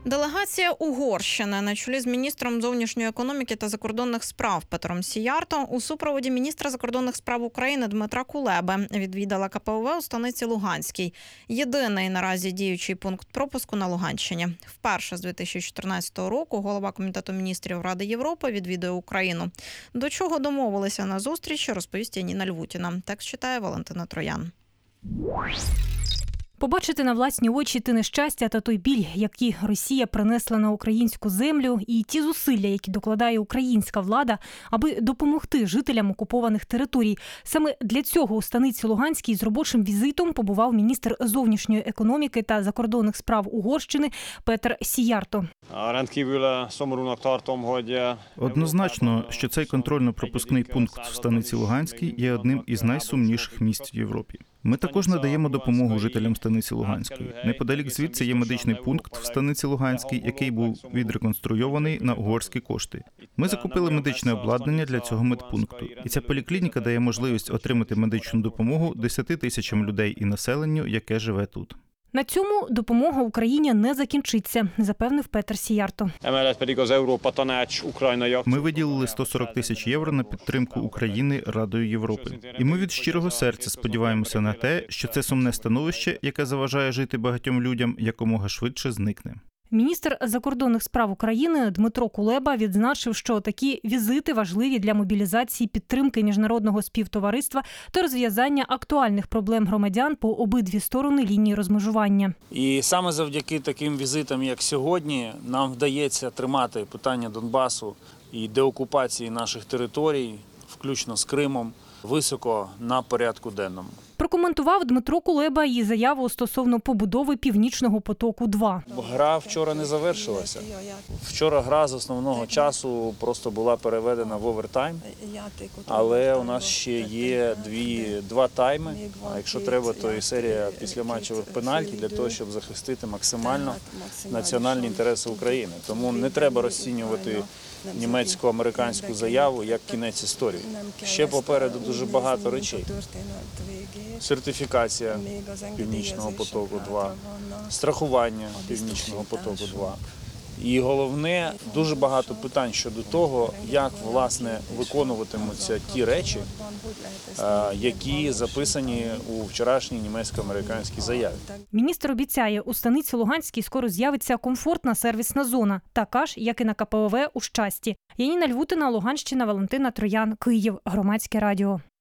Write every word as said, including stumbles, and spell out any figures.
Делегація Угорщини на чолі з міністром зовнішньої економіки та закордонних справ Петром Сіярто у супроводі міністра закордонних справ України Дмитра Кулеби відвідала ка пе о ве у станиці Луганській. Єдиний наразі діючий пункт пропуску на Луганщині. Вперше з дві тисячі чотирнадцятого року голова Комітету міністрів Ради Європи відвідує Україну. До чого домовилися на зустрічі, розповість Яніна Львутіна. Текст читає Валентина Троян. Побачити на власні очі те нещастя та той біль, які Росія принесла на українську землю, і ті зусилля, які докладає українська влада, аби допомогти жителям окупованих територій. Саме для цього у станиці Луганській з робочим візитом побував міністр зовнішньої економіки та закордонних справ Угорщини Петр Сіярто. Однозначно, що цей контрольно-пропускний пункт в станиці Луганській є одним із найсумніших місць в Європі. Ми також надаємо допомогу жителям станиці Луганської. Неподалік звідси є медичний пункт в станиці Луганській, який був відреконструйований на угорські кошти. Ми закупили медичне обладнання для цього медпункту. І ця поліклініка дає можливість отримати медичну допомогу десяти тисячам людей і населенню, яке живе тут. На цьому допомога Україні не закінчиться, запевнив Петр Сіярто. Ми виділили сто сорок тисяч євро на підтримку України Радою Європи. І ми від щирого серця сподіваємося на те, що це сумне становище, яке заважає жити багатьом людям, якомога швидше зникне. Міністр закордонних справ України Дмитро Кулеба відзначив, що такі візити важливі для мобілізації підтримки міжнародного співтовариства та розв'язання актуальних проблем громадян по обидві сторони лінії розмежування. І саме завдяки таким візитам, як сьогодні, нам вдається тримати питання Донбасу і деокупації наших територій, включно з Кримом, високо на порядку денному. Прокоментував Дмитро Кулеба і заяву стосовно побудови Північного потоку-два. Гра вчора не завершилася. Вчора гра з основного часу просто була переведена в овертайм, але у нас ще є дві, два тайми, а якщо треба, то і серія післяматчевих пенальті для того, щоб захистити максимально національні інтереси України. Тому не треба розцінювати німецько-американську заяву як кінець історії. Ще попереду дуже багато речей. Сертифікація Північного потоку-два, страхування Північного потоку-два. І головне, дуже багато питань щодо того, як, власне, виконуватимуться ті речі, які записані у вчорашній німецько-американській заяві. Міністр обіцяє, у станиці Луганській скоро з'явиться комфортна сервісна зона, така ж, як і на ка пе о ве у Щасті. Яніна Львутіна, Луганщина, Валентина Троян, Київ. Громадське радіо.